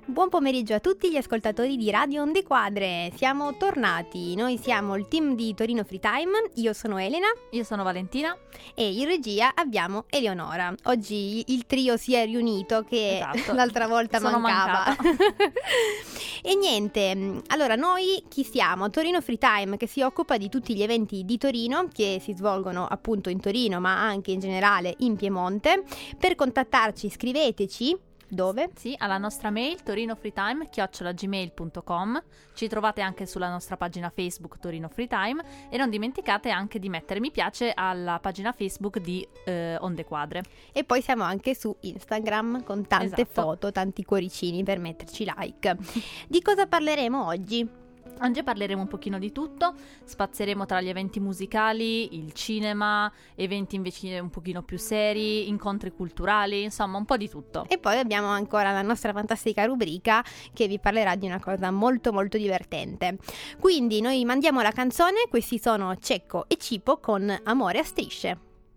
Buon pomeriggio a tutti gli ascoltatori di Radio Onde Quadre, siamo tornati, noi siamo il team di Torino Free Time, io sono Elena. Io sono Valentina. E in regia abbiamo Eleonora. Oggi il trio si è riunito che l'altra volta mancava. E niente, allora noi chi siamo? Torino Free Time, che si occupa di tutti gli eventi di Torino che si svolgono appunto in Torino ma anche in generale in Piemonte. Per contattarci scriveteci. Dove? Sì, alla nostra mail torinofreetime@gmail.com. Ci trovate anche sulla nostra pagina Facebook Torino Free Time e non dimenticate anche di mettere mi piace alla pagina Facebook di Onde Quadre. E poi siamo anche su Instagram con tante foto, tanti cuoricini per metterci like. Di cosa parleremo oggi? Oggi parleremo un pochino di tutto, spazieremo tra gli eventi musicali, il cinema, eventi invece un pochino più seri, incontri culturali, insomma un po' di tutto. E poi abbiamo ancora la nostra fantastica rubrica che vi parlerà di una cosa molto molto divertente. Quindi noi mandiamo la canzone, questi sono Cecco e Cipo con Amore a strisce.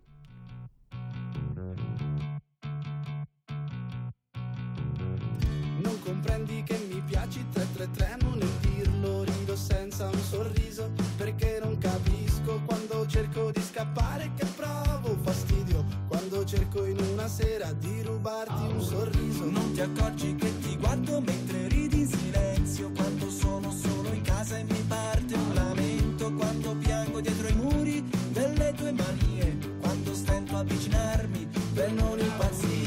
Non comprendi che mi piaci 333, non è dirlo, rido senza un sorriso, perché non capisco quando cerco di scappare che provo fastidio, quando cerco in una sera di rubarti un sorriso. Non ti accorgi che ti guardo mentre ridi in silenzio, quando sono solo in casa e mi parte un lamento, quando piango dietro i muri delle tue manie, quando stento a avvicinarmi per non impazzire.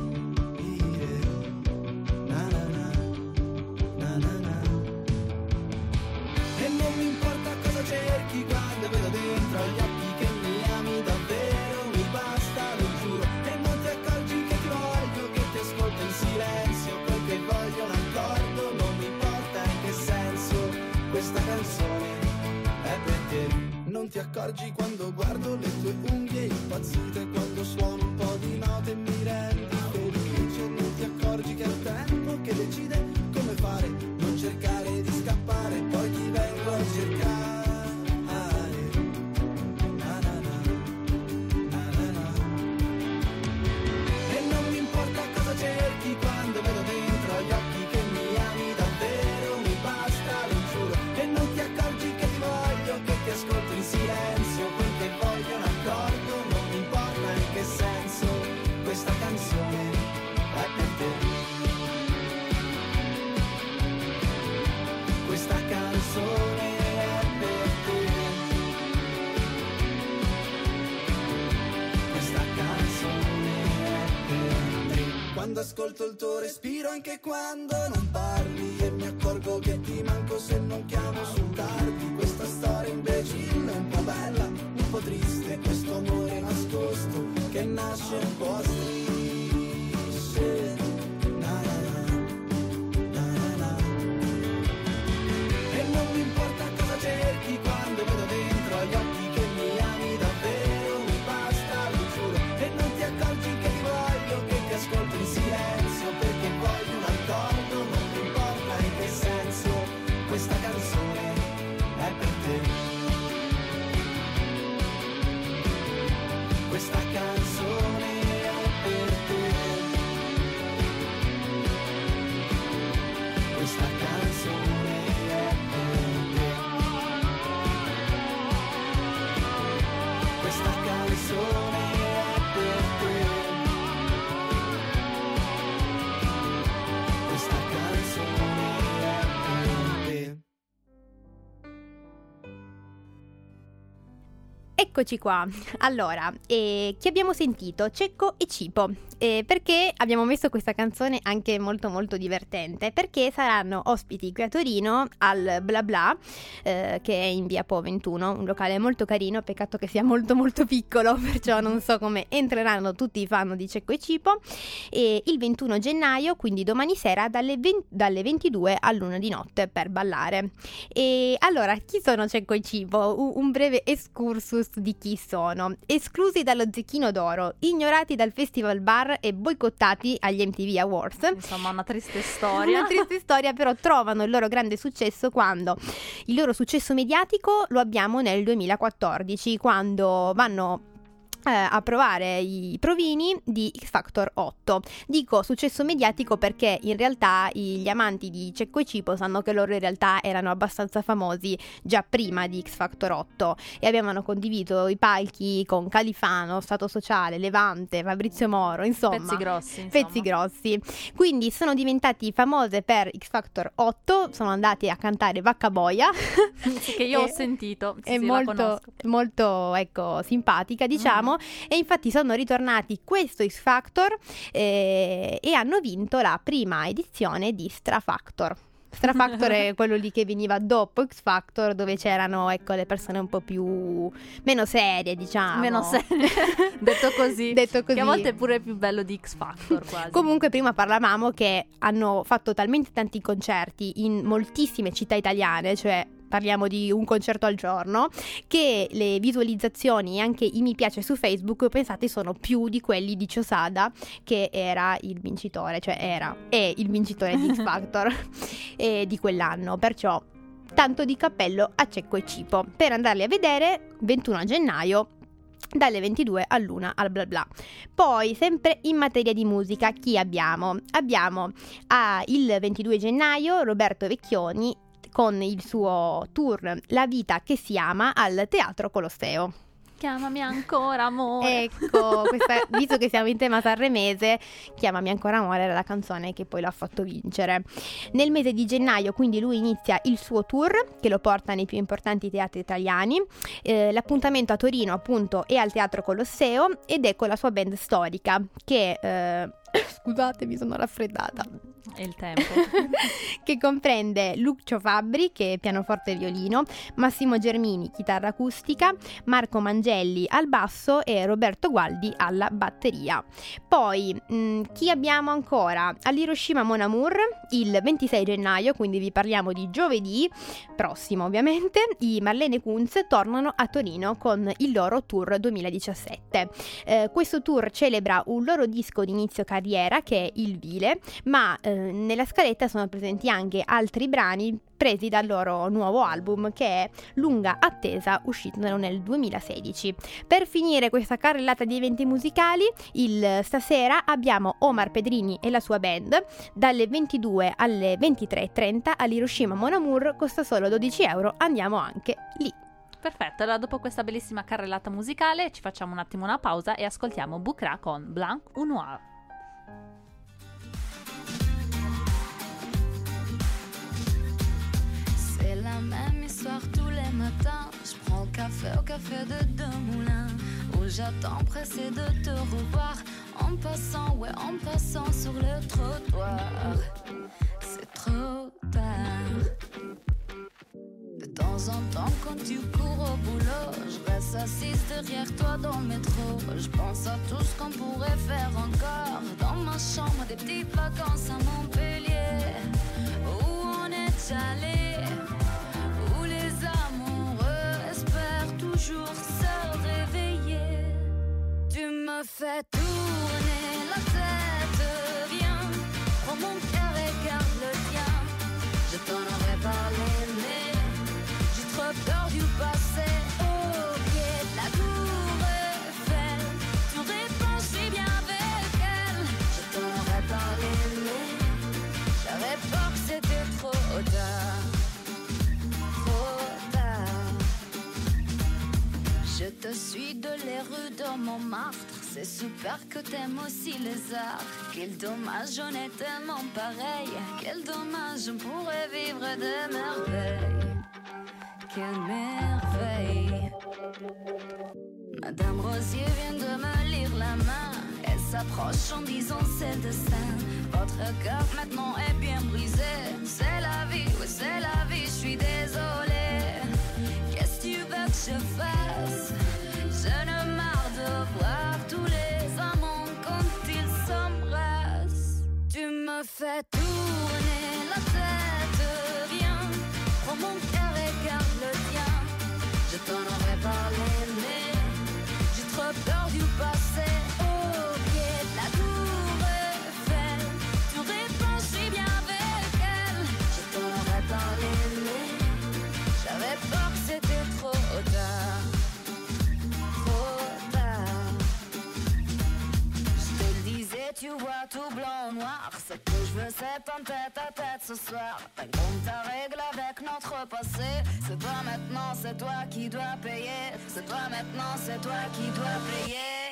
Cerchi quando vedo dentro gli occhi che mi ami davvero, mi basta, lo giuro, e non ti accorgi che ti voglio, che ti ascolto in silenzio, quel che voglio un accordo, non mi importa in che senso, questa canzone è per te. Non ti accorgi quando guardo le tue unghie impazzite, quando suono un po' di note e mi rendi felice, non ti accorgi che è il tempo che decide come fare, non cercare di scappare, poi ti vengo a cercare. Quando vedo dentro gli occhi che mi ami davvero, mi basta, lo giuro, e non ti accorgi che ti voglio, che ti ascolto in silenzio, quel che voglio un accordo, non mi importa in che senso, questa canzone è per te. Questa canzone è per te. Questa canzone è per te. Quando ascolto il tuo respiro, anche quando non parli, e mi accorgo che ti manco se non chiamo sul tardi. Questa storia imbecille, un po' bella, un po' triste, questo amore nascosto che nasce un po' a strisce. Na na na, na na. E non mi importa cosa cerchi quando vedo dentro gli occhi che mi ami davvero, mi basta, lo giuro, e non ti accorgi che ti voglio, che ti ascolto in silenzio, perché voglio un accordo, non mi importa in che senso, questa canzone è per te. Questa canzone è per te. Questa canzone è per te. Questa canzone è per te. Questa canzone è per te. Eccoci qua. Allora, chi abbiamo sentito? Cecco e Cipo. Perché abbiamo messo questa canzone anche molto molto divertente? Perché saranno ospiti qui a Torino al Bla Bla, che è in via Po 21, un locale molto carino, peccato che sia molto molto piccolo, perciò non so come entreranno tutti i fan di Cecco e Cipo, e il 21 gennaio, quindi domani sera dalle 22 all'1 di notte per ballare. E allora, chi sono Cecco e Cipo? Un breve excursus di chi sono. Esclusi dallo Zecchino d'Oro, ignorati dal Festival Bar e boicottati agli MTV Awards. Insomma, una triste storia. Una triste storia, però trovano il loro grande successo quando il loro successo mediatico lo abbiamo nel 2014, quando vanno a provare i provini di X Factor 8. Dico successo mediatico perché in realtà gli amanti di Cecco e Cipo sanno che loro in realtà erano abbastanza famosi già prima di X Factor 8 e avevano condiviso i palchi con Califano, Stato Sociale, Levante, Fabrizio Moro, insomma pezzi grossi. Quindi sono diventati famose per X Factor 8, sono andati a cantare Vacca Boia che io ho sentito, è la conosco. molto ecco simpatica, diciamo. E infatti sono ritornati questo X Factor e hanno vinto la prima edizione di Stra Factor. Stra Factor è quello lì che veniva dopo X Factor, dove c'erano ecco le persone un po' più meno serie, diciamo. Meno serie. detto così. Che a volte è pure più bello di X Factor quasi. Comunque prima parlavamo che hanno fatto talmente tanti concerti in moltissime città italiane, cioè parliamo di un concerto al giorno, che le visualizzazioni e anche i mi piace su Facebook, pensate, sono più di quelli di Ciosada, che era il vincitore, cioè è il vincitore di X Factor di quell'anno. Perciò tanto di cappello a Cecco e Cipo per andarli a vedere 21 gennaio dalle 22 all'1 al bla bla. Poi sempre in materia di musica chi abbiamo? Abbiamo il 22 gennaio Roberto Vecchioni con il suo tour La vita che si ama al Teatro Colosseo. Chiamami ancora amore. Ecco, visto che siamo in tema sanremese, Chiamami ancora amore era la canzone che poi l'ha fatto vincere. Nel mese di gennaio quindi lui inizia il suo tour che lo porta nei più importanti teatri italiani. L'appuntamento a Torino appunto è al Teatro Colosseo ed è con la sua band storica che scusate, mi sono raffreddata. È il tempo. Che comprende Lucio Fabbri, che è pianoforte e violino, Massimo Germini, chitarra acustica, Marco Mangelli al basso e Roberto Gualdi alla batteria. Poi, chi abbiamo ancora? All'Hiroshima Mon Amour, il 26 gennaio, quindi vi parliamo di giovedì prossimo ovviamente, i Marlene Kunz tornano a Torino con il loro tour 2017. Questo tour celebra un loro disco di inizio carriera che è Il Vile, ma nella scaletta sono presenti anche altri brani presi dal loro nuovo album che è Lunga Attesa, uscito nel 2016. Per finire questa carrellata di eventi musicali, stasera abbiamo Omar Pedrini e la sua band dalle 22 alle 23:30 all'Hiroshima Mon Amour, costa solo 12 euro, andiamo anche lì. Perfetto, allora dopo questa bellissima carrellata musicale ci facciamo un attimo una pausa e ascoltiamo Bukra con Blanc ou Noir. C'est la même histoire tous les matins. Je prends le café au café de Deux Moulins, où j'attends pressé de te revoir. En passant sur le trottoir. C'est trop tard. De temps en temps quand tu cours au boulot, je reste assise derrière toi dans le métro. Je pense à tout ce qu'on pourrait faire encore. Dans ma chambre, des petites vacances à Montpellier, où on est allé, où les amoureux espèrent toujours se réveiller. Tu me fais tourner la tête, viens, prends mon cœur et garde le tien. Je t'en aurais parlé mais j'ai trop peur du passé. Au pied de la tour Eiffel, tu réponds, je suis bien avec elle. Je t'en aurais parlé mais j'avais peur que c'était trop tard. Trop tard. Je te suis de les rues de Montmartre. C'est super que t'aimes aussi les arts. Quel dommage, on est tellement pareil. Quel dommage, on pourrait vivre de merveilles. Quelle merveille. Madame Rosier vient de me lire la main. Elle s'approche en disant c'est le destin. Votre cœur maintenant est bien brisé. C'est la vie, oui c'est la vie, je suis désolée. Qu'est-ce que tu veux que je fasse? Je ne marre de voir tous les amants quand ils s'embrassent. Tu me fais tourner la tête, viens, prends mon cœur et garde le tien. Je t'en aurais parlé mais j'ai trop peur du passé. Au pied de la tour Eiffel, tu réponds, je suis bien avec elle. Je t'en aurais parlé mais j'avais peur que c'était trop tard. c'est un tête-à-tête ce soir. Compte ta règle avec notre passé. C'est toi maintenant, c'est toi qui dois payer. C'est toi maintenant, c'est toi qui dois payer.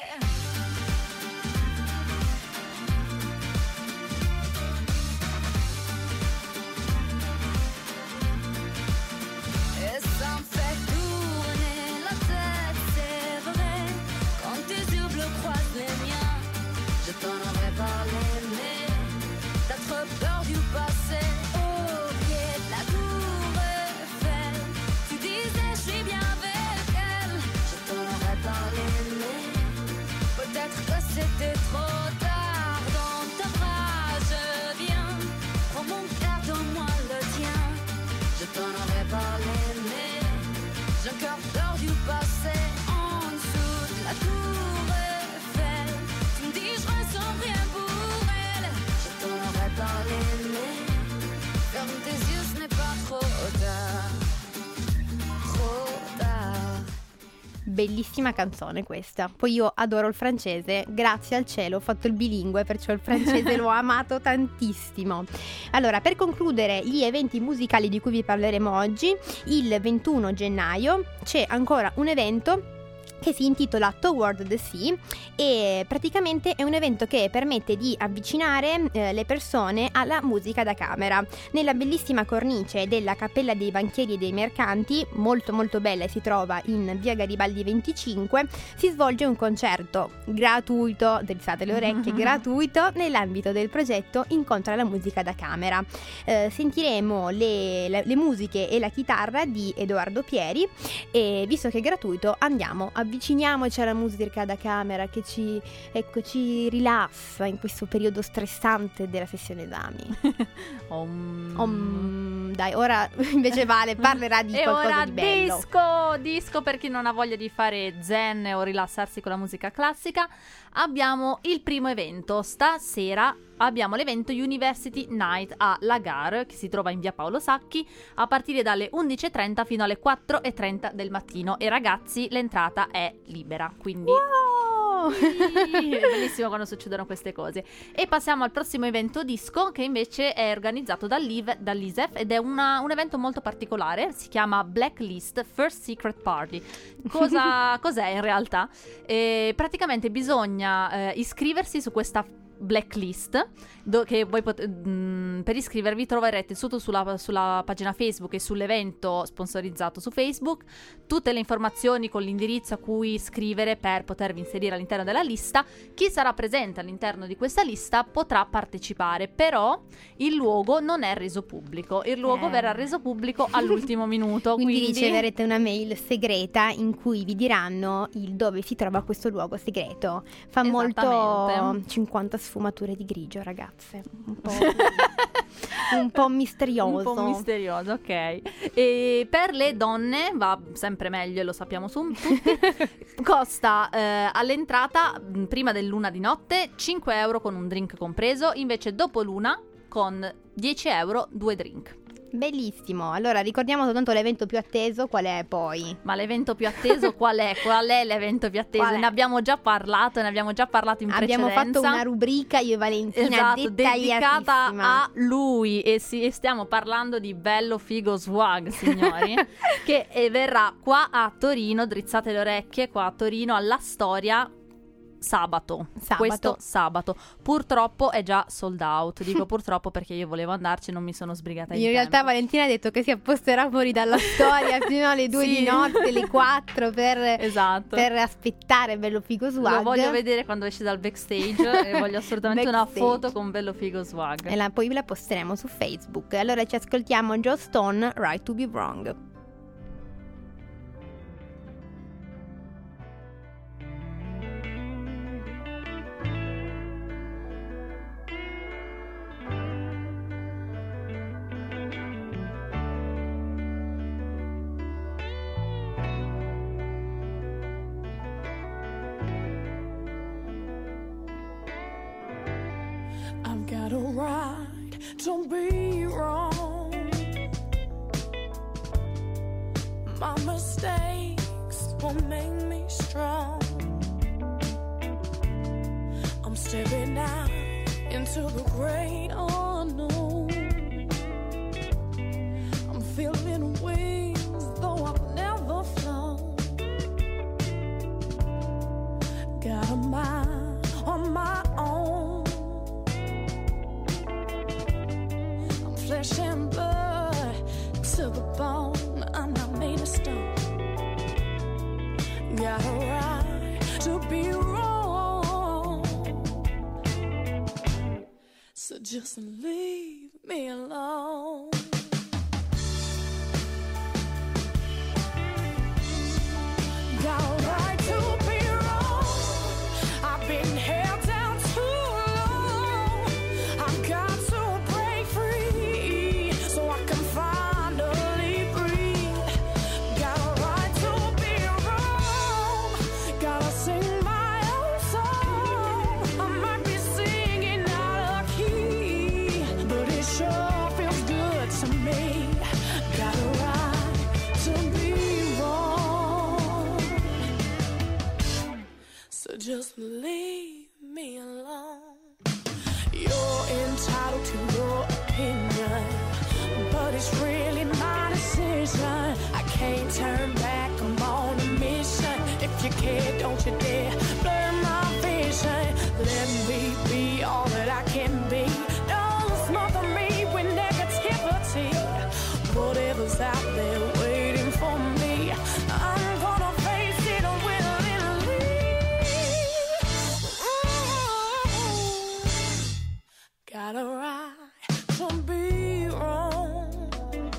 Et ça me fait tourner la tête, c'est vrai. Quand tes yeux bleus croisent les miens, je t'en aurais parlé, mais t'as trop peur du passé. Au pied de la tour Eiffel, tu disais je suis bien avec elle. Je t'en aurais parlé, mais peut-être que c'était trop tard. Dans tes bras je viens, prends mon cœur, donne-moi le tien. Je t'en aurais parlé, mais j'ai encore peur du passé. En dessous de la tour Eiffel, tu me dis je ressens rien pour elle. Je t'en aurais parlé, mais ferme tes yeux, ce n'est pas trop tard. Trop tard. Bellissima canzone questa. Poi io adoro il francese, grazie al cielo ho fatto il bilingue, perciò il francese l'ho amato tantissimo. Allora, per concludere gli eventi musicali di cui vi parleremo oggi, il 21 gennaio c'è ancora un evento che si intitola Toward the Sea e praticamente è un evento che permette di avvicinare le persone alla musica da camera. Nella bellissima cornice della Cappella dei Banchieri e dei Mercanti, molto molto bella e si trova in via Garibaldi 25, si svolge un concerto gratuito, drizzate le orecchie, gratuito, nell'ambito del progetto Incontra la musica da camera. Sentiremo le musiche e la chitarra di Edoardo Pieri e visto che è gratuito andiamo, avviciniamoci alla musica da camera che ci rilassa in questo periodo stressante della sessione esami. Dai, ora invece Vale parlerà di qualcosa di bello. Disco per chi non ha voglia di fare zen o rilassarsi con la musica classica. Abbiamo il primo evento. Stasera abbiamo l'evento University Night a La Gare, che si trova in via Paolo Sacchi, a partire dalle 11:30 fino alle 4:30 del mattino. E ragazzi, l'entrata è libera, quindi è bellissimo quando succedono queste cose. E passiamo al prossimo evento disco, che invece è organizzato dall'ISEF ed è un evento molto particolare. Si chiama Blacklist First Secret Party. Cos'è in realtà? Praticamente bisogna iscriversi su questa blacklist che voi per iscrivervi troverete sotto sulla pagina Facebook e sull'evento sponsorizzato su Facebook tutte le informazioni con l'indirizzo a cui scrivere per potervi inserire all'interno della lista. Chi sarà presente all'interno di questa lista potrà partecipare, però il luogo non è reso pubblico, il luogo verrà reso pubblico all'ultimo minuto, quindi riceverete una mail segreta in cui vi diranno dove si trova questo luogo segreto. Fa molto 50 sfumature di grigio, ragazze. Un po' misterioso. Un po' misterioso, ok. E per le donne va sempre meglio, lo sappiamo tutti. Costa all'entrata, prima dell'1 di notte, 5 euro con un drink compreso. Invece dopo l'1 con 10 euro 2 drink. Bellissimo. Allora ricordiamo soltanto l'evento più atteso, qual è poi? Ma l'evento più atteso qual è? Qual è l'evento più atteso? Ne abbiamo già parlato in precedenza. Abbiamo fatto una rubrica io e Valentina, esatto, dedicata a lui e stiamo parlando di Bello Figo Swag, signori, che verrà qua a Torino, drizzate le orecchie, qua a Torino alla Storia questo sabato. Purtroppo è già sold out. Dico purtroppo perché io volevo andarci e non mi sono sbrigata in realtà Valentina ha detto che si apposterà fuori dalla Storia fino alle 2 di notte, le 4 per aspettare Bello Figo Swag. Lo voglio vedere quando esce dal backstage e voglio assolutamente una foto con Bello Figo Swag e poi la posteremo su Facebook. Allora ci ascoltiamo Joe Stone, Right to Be Wrong. I've got a right to be wrong. My mistakes will make me strong. I'm stepping out in into the great unknown. I'm feeling wings, though I've never flown. Got a mind on my own. I'm flesh and blood to the bone. I'm not made of stone. Got a right to be wrong. So just leave me alone. Got a right to be wrong. I've been held down too long. I've got to break free so I can finally breathe. Got a right to be wrong. Gotta sing my own song. I might be singing out of key, but it sure feels good to me. Got a right to be wrong. So just leave me alone. You're entitled to your opinion, but it's really my decision. I can't turn back, I'm on a mission. If you care, don't you dare blur my vision. Let me be all that I can be. Don't smother me with negativity. Whatever's out there waiting for me, I'm gonna face it willingly. Got a right to be wrong.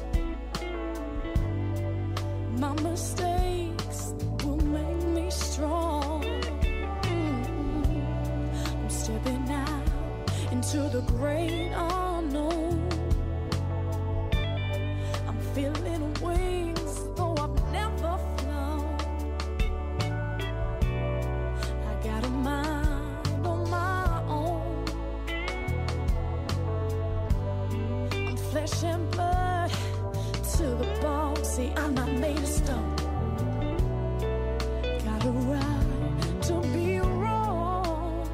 My mistakes will make me strong. I'm stepping out into the great unknown. I'm feeling wings, though I've never flown. I got a mind on my own. I'm flesh and blood to the bone. See, I'm not made of stone. Got a right to be wrong.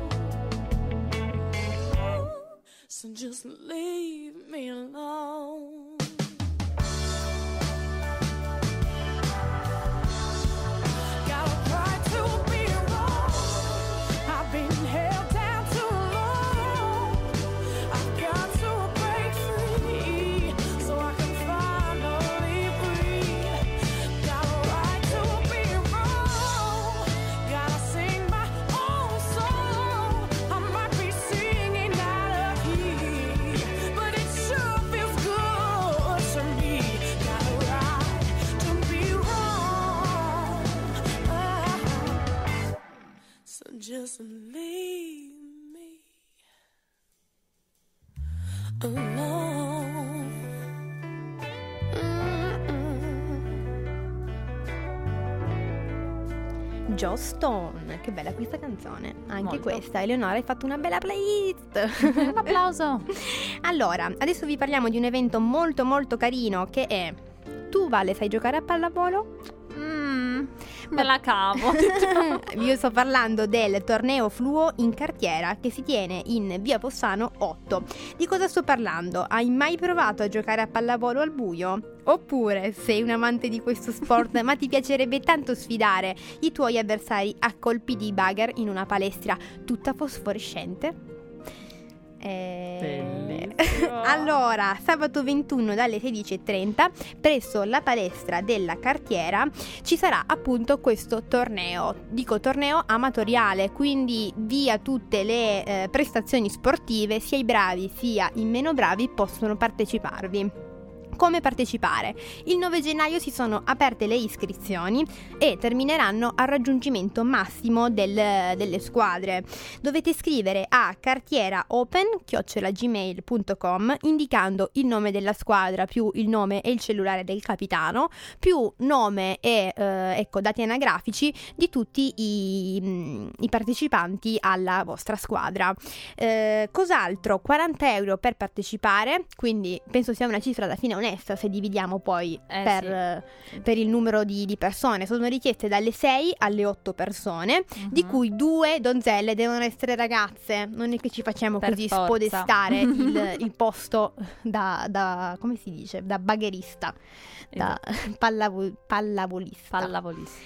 So just leave me alone. Got a right to be wrong. I've been held down too long. I've got to break free so I can finally breathe. Got a right to be wrong. Gotta sing my own song. I might be singing out of key, but it sure feels good to me. Got a right to be wrong. So just leave me alone. Joss Stone, che bella questa canzone. Anche Molto. questa, Eleonora, hai fatto una bella playlist. Un applauso. Allora, adesso vi parliamo di un evento molto molto carino che è: tu, Vale, sai giocare a pallavolo? Me la cavo. Io sto parlando del torneo Fluo in Cartiera che si tiene in via Fossano 8. Di cosa sto parlando? Hai mai provato a giocare a pallavolo al buio? Oppure sei un amante di questo sport ma ti piacerebbe tanto sfidare i tuoi avversari a colpi di bugger in una palestra tutta fosforescente? Bellissimo. Allora, sabato 21 dalle 16:30 presso la palestra della Cartiera ci sarà appunto questo torneo. Dico torneo amatoriale, quindi via tutte le prestazioni sportive, sia i bravi sia i meno bravi possono parteciparvi. Come partecipare? Il 9 gennaio si sono aperte le iscrizioni e termineranno al raggiungimento massimo delle squadre. Dovete scrivere a cartieraopen@gmail.com indicando il nome della squadra più il nome e il cellulare del capitano più nome e dati anagrafici di tutti i partecipanti alla vostra squadra. Cos'altro? 40 euro per partecipare, quindi penso sia una cifra da fine a una onesta se dividiamo poi Sì. per il numero di persone. Sono richieste dalle 6 alle 8 persone, di cui 2 donzelle devono essere ragazze. Non è che ci facciamo Per così forza. spodestare il posto da come si dice? Da bagherista, da pallavolista.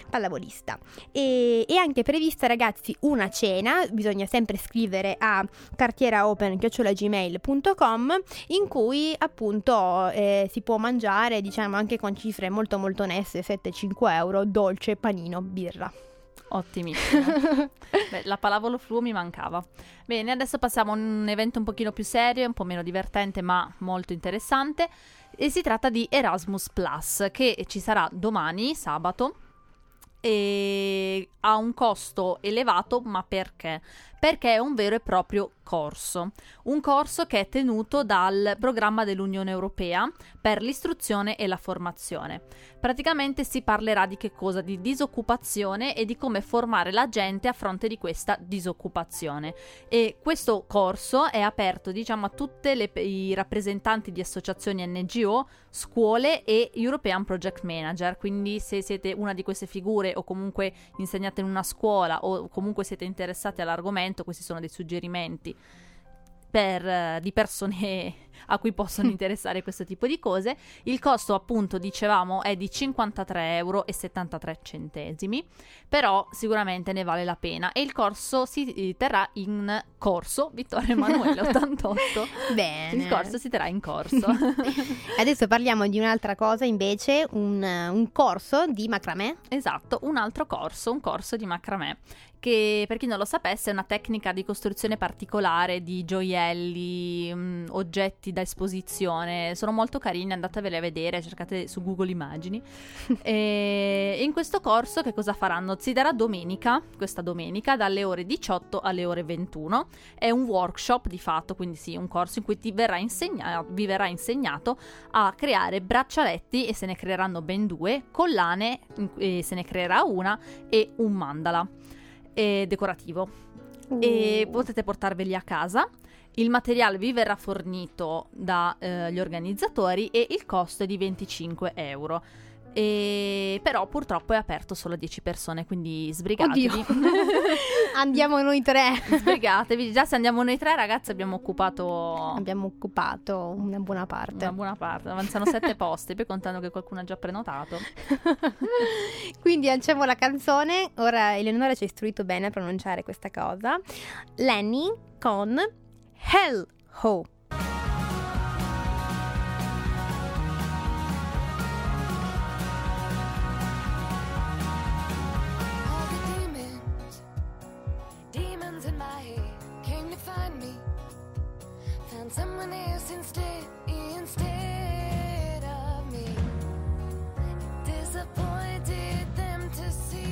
E è anche prevista, ragazzi, una cena. Bisogna sempre scrivere a cartieraopen@gmail.com, in cui appunto si può mangiare, diciamo, anche con cifre molto molto oneste, 7-5 euro, dolce, panino, birra. Ottimissimo. Beh, la pallavolo flu mi mancava. Bene, adesso passiamo a un evento un pochino più serio, un po' meno divertente ma molto interessante, e si tratta di Erasmus Plus, che ci sarà domani, sabato, e ha un costo elevato. Ma perché? Perché è un vero e proprio corso, un corso che è tenuto dal programma dell'Unione Europea per l'istruzione e la formazione. Praticamente si parlerà di che cosa? Di disoccupazione e di come formare la gente a fronte di questa disoccupazione. E questo corso è aperto, diciamo, a tutte i rappresentanti di associazioni NGO, scuole e European Project Manager. Quindi se siete una di queste figure o comunque insegnate in una scuola o comunque siete interessati all'argomento, questi sono dei suggerimenti di persone a cui possono interessare questo tipo di cose. Il costo, appunto, dicevamo, è di 53,73 €, però sicuramente ne vale la pena, e il corso si terrà in corso Vittorio Emanuele 88. Bene. Il corso si terrà in corso. Adesso parliamo di un'altra cosa invece, un corso di macramè. Esatto, un altro corso, un corso di macramè, che per chi non lo sapesse è una tecnica di costruzione particolare di gioielli, oggetti da esposizione. Sono molto carini, andatevele a vedere, cercate su Google Immagini. E in questo corso che cosa faranno? Si darà questa domenica dalle ore 18 alle ore 21. È un workshop di fatto, quindi sì, un corso in cui vi verrà insegnato a creare braccialetti, e se ne creeranno ben 2, collane, e se ne creerà una, e un mandala decorativo, e potete portarveli a casa. Il materiale vi verrà fornito dagli organizzatori e il costo è di 25 €. Però purtroppo è aperto solo a 10 persone, quindi sbrigatevi. Oddio. Andiamo noi 3. Sbrigatevi. Già se andiamo noi 3, ragazzi, abbiamo occupato una buona parte. Avanzano 7 posti, poi contando che qualcuno ha già prenotato. Quindi lanciamo la canzone. Ora Eleonora ci ha istruito bene a pronunciare questa cosa. Lenny con Hell Ho. Someone else instead of me. Disappointed them to see.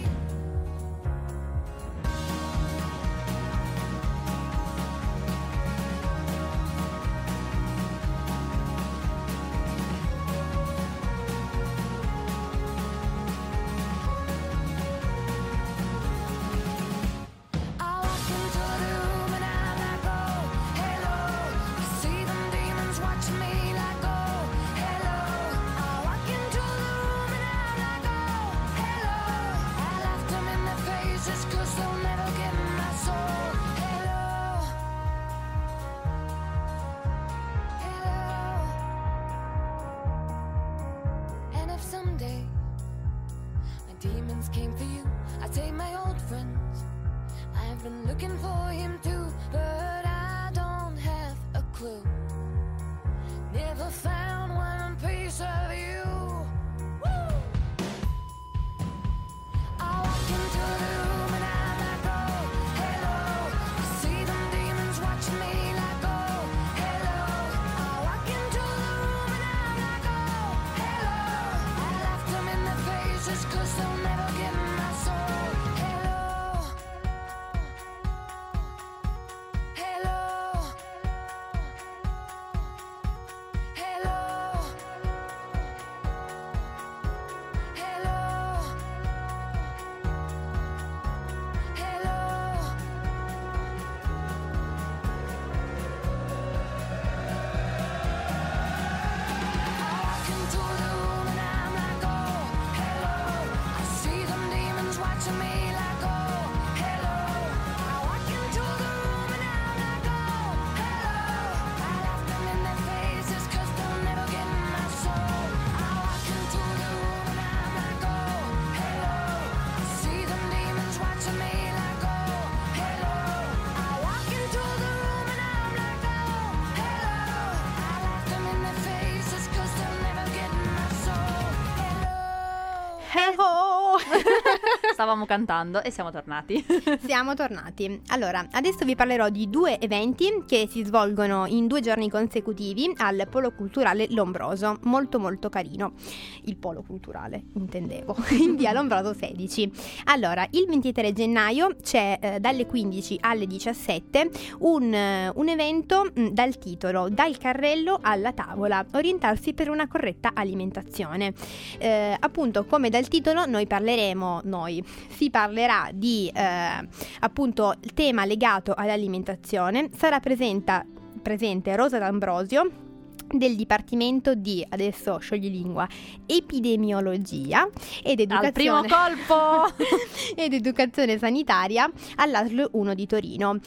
Came for you, I take my old friends. I've been looking for him too, but I don't have a clue. Never found one piece of you. Woo! I walk into the room and I'm like, oh, hello. I see them demons watching me like, oh, hello. I walk into the room and I'm like, oh, hello. I laughed them in the faces 'cause they'll never get my soul. Hello. Hello. Hello. Hello. Hello. I walk Oh! Stavamo cantando e siamo tornati. Siamo tornati. Allora, adesso vi parlerò di 2 eventi che si svolgono in 2 giorni consecutivi al Polo Culturale Lombroso. Molto molto carino. Il Polo Culturale, intendevo, in via Lombroso 16. Allora, il 23 gennaio c'è dalle 15 alle 17 un evento dal titolo Dal carrello alla tavola, orientarsi per una corretta alimentazione. Appunto, come dal titolo si parlerà di appunto il tema legato all'alimentazione. Sarà presente Rosa D'Ambrosio del Dipartimento di, adesso scioglilingua, Epidemiologia ed Educazione, al primo colpo ed Educazione Sanitaria all'ASL 1 di Torino.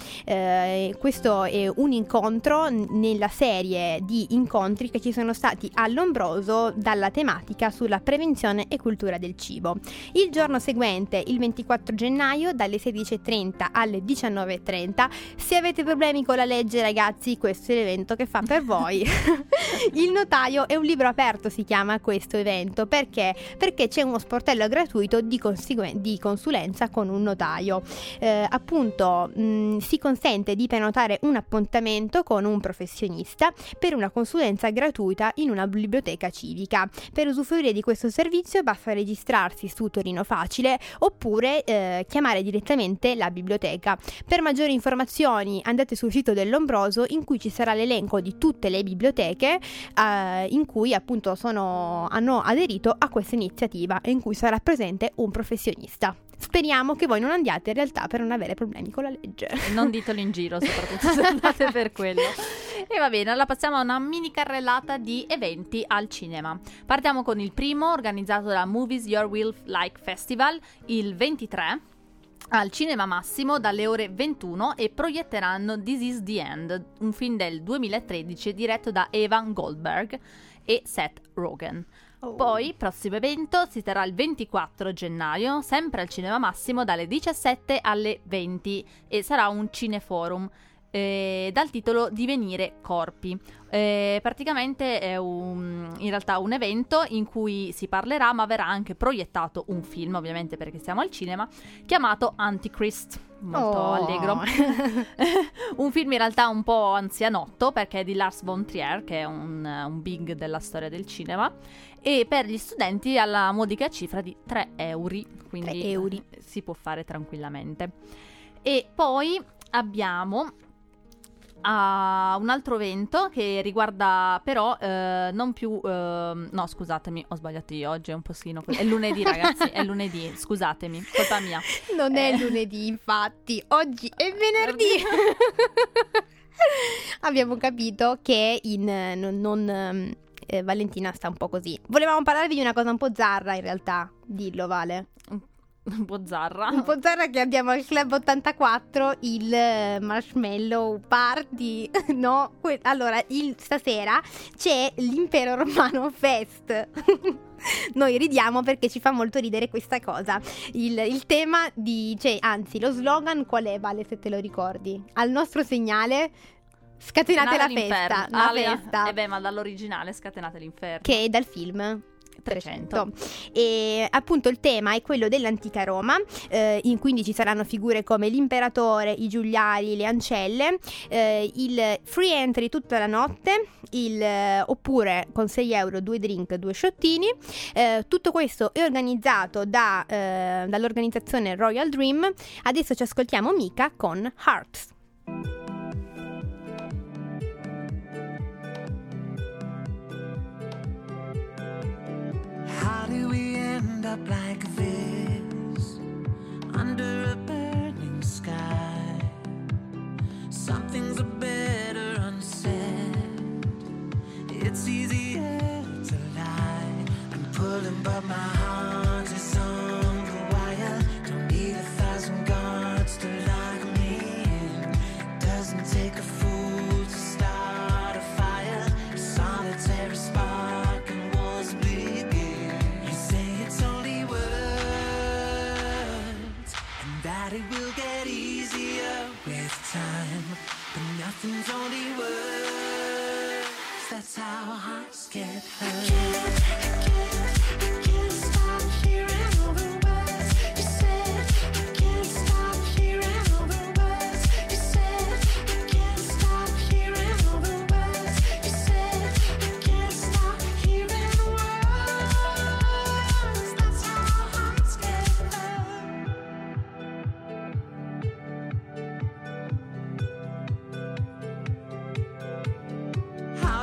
Questo è un incontro nella serie di incontri che ci sono stati a Lombroso dalla tematica sulla prevenzione e cultura del cibo. Il giorno seguente, il 24 gennaio, dalle 16:30 alle 19:30. Se avete problemi con la legge, ragazzi, questo è l'evento che fa per voi. Il notaio è un libro aperto, si chiama questo evento, perché c'è uno sportello gratuito di consulenza con un notaio. Appunto si consente di prenotare un appuntamento con un professionista per una consulenza gratuita in una biblioteca civica. Per usufruire di questo servizio basta registrarsi su Torino Facile oppure chiamare direttamente la biblioteca. Per maggiori informazioni andate sul sito del Lombroso, in cui ci sarà l'elenco di tutte le biblioteche in cui appunto hanno aderito a questa iniziativa e in cui sarà presente un professionista. Speriamo che voi non andiate in realtà per non avere problemi con la legge. Non ditelo in giro, soprattutto se andate per quello. E va bene, allora passiamo a una mini carrellata di eventi al cinema. Partiamo con il primo, organizzato da Movies Your Will Like Festival, il 23 al Cinema Massimo dalle ore 21, e proietteranno This Is the End, un film del 2013 diretto da Evan Goldberg e Seth Rogen. Poi, prossimo evento, si terrà il 24 gennaio, sempre al Cinema Massimo dalle 17 alle 20, e sarà un cineforum dal titolo Divenire Corpi. Praticamente è in realtà un evento in cui si parlerà, ma verrà anche proiettato un film, ovviamente perché siamo al cinema, chiamato Antichrist, molto allegro. Un film in realtà un po' anzianotto, perché è di Lars von Trier, che è un big della storia del cinema, e per gli studenti alla modica cifra di 3 euro, quindi 3 euro. Si può fare tranquillamente. E poi abbiamo un altro evento che riguarda però non più no, scusatemi, ho sbagliato io, oggi è un pochino è lunedì, ragazzi, è lunedì, scusatemi, colpa mia. Non è lunedì, infatti, oggi è venerdì. Abbiamo capito che Valentina sta un po' così. Volevamo parlarvi di una cosa un po' zarra, in realtà. Dillo, Vale. Un po' zarra. Un po' zarra, che abbiamo al Club 84 il Marshmallow Party. No, allora, stasera c'è l'Impero Romano Fest. Noi ridiamo perché ci fa molto ridere questa cosa. Il tema anzi, lo slogan qual è, Vale, se te lo ricordi? Al nostro segnale: scatenate la festa. La festa. Ma dall'originale Scatenate l'inferno, che è dal film 300. E appunto il tema è quello dell'antica Roma, quindi ci saranno figure come l'imperatore, i giuliari, le ancelle, il free entry tutta la notte, oppure con 6 euro 2 drink, 2 sciottini. Tutto questo è organizzato dall'organizzazione Royal Dream. Adesso ci ascoltiamo Mika con Hearts. How do we end up like this, under a burning sky? Something's better unsaid. It's easier to lie. I'm pulling, but my heart is on the wire. Don't need 1,000 guards to lock me in. It doesn't take a fool to start a fire. A solitary spark and walls begin. You say it's only words,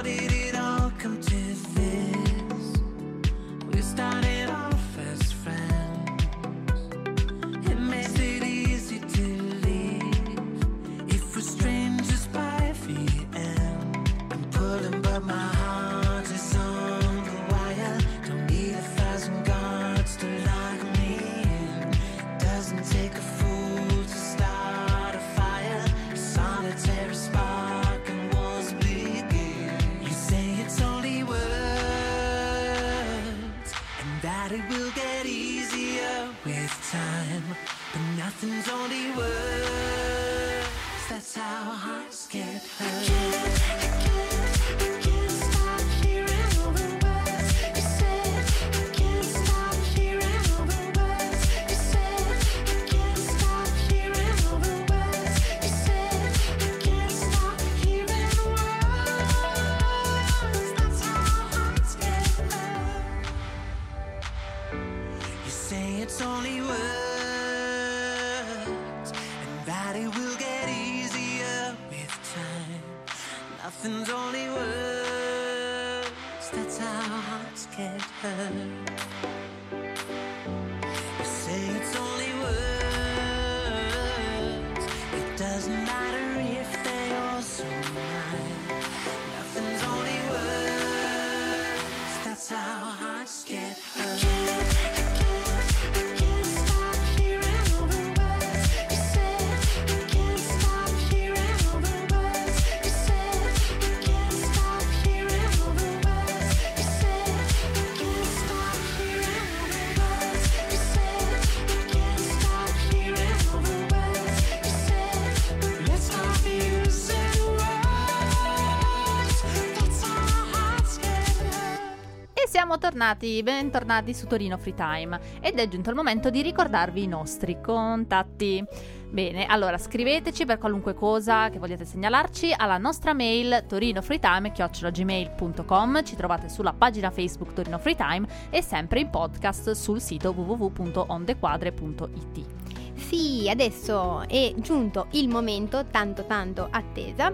did it all come to this? We started off as friends. It makes it easy to leave if we're strangers by the end. I'm pulling but my heart is on the wire. Don't need 1,000 guards to lock me in. Doesn't take a fool to start a fire. A solitary spark and wars begin. You say it's only words and that it will get easier with time, but nothing's only words. That's how hearts get hurt. I can't stop hearing all the words you said. I can't stop hearing all the words you said. I can't stop hearing all the words you said. I can't stop hearing the words. That's how hearts get hurt. You say it's only words and that it will get easier with time. Nothing's only words. That's how hearts get hurt. You say it's only words. It doesn't matter if they also mine. Nothing's only words. That's how hearts get hurt. I can't stop hearing all the words you said. I can't stop hearing all the words you said. I can't stop hearing all the words you said. I can't stop hearing all the words you said. I can't stop hearing all the words you said. Let's stop using words. That's how hearts get hurt. E siamo tornati, bentornati su Torino Free Time ed è giunto il momento di ricordarvi i nostri contatti. Bene, allora scriveteci per qualunque cosa che vogliate segnalarci alla nostra mail torinofreetime@gmail.com. Ci trovate sulla pagina Facebook Torino Free Time e sempre in podcast sul sito www.ondequadre.it. Sì, adesso è giunto il momento tanto attesa